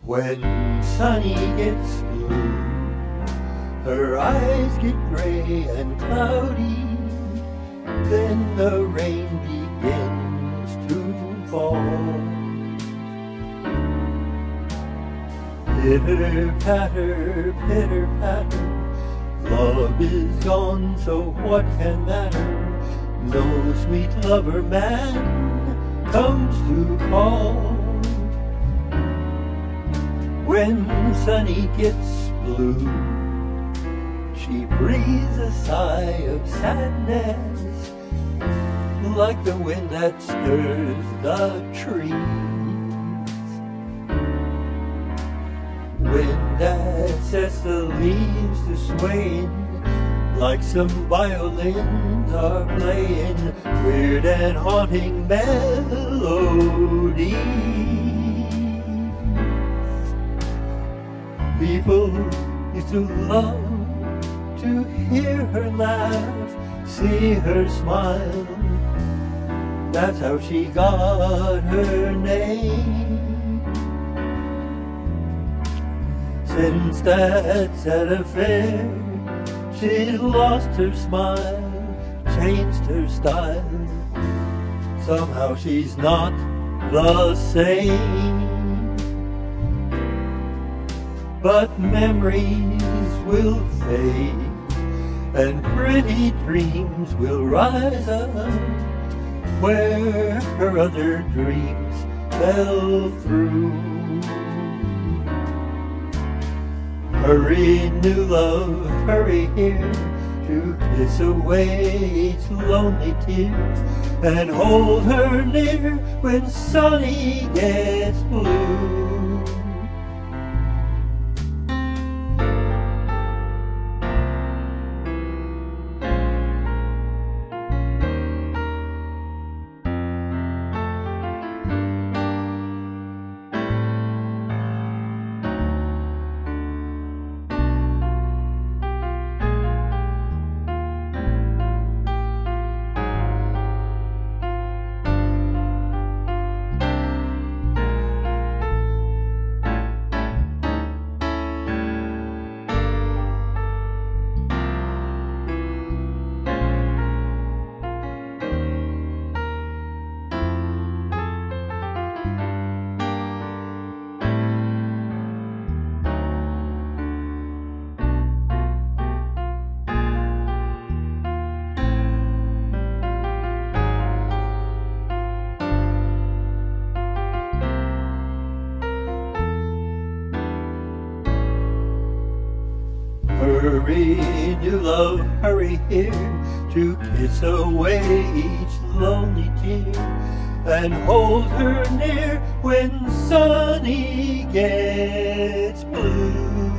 When Sunny gets blue, her eyes get gray and cloudy, then the rain begins to fall. Pitter-patter, pitter-patter, love is gone, so what can matter? No sweet lover man comes to call. When Sunny gets blue, she breathes a sigh of sadness, like the wind that stirs the trees. Wind that sets the leaves to swaying, like some violins are playing weird and haunting melodies. People used to love to hear her laugh, see her smile. That's how she got her name. Since that sad affair, she's lost her smile, changed her style. Somehow she's not the same. But memories will fade, and pretty dreams will rise up where her other dreams fell through. Hurry, new love, hurry here to kiss away each lonely tear and hold her near when Sunny gets blue. Hurry, new love, hurry here to kiss away each lonely tear and hold her near when Sunny gets blue.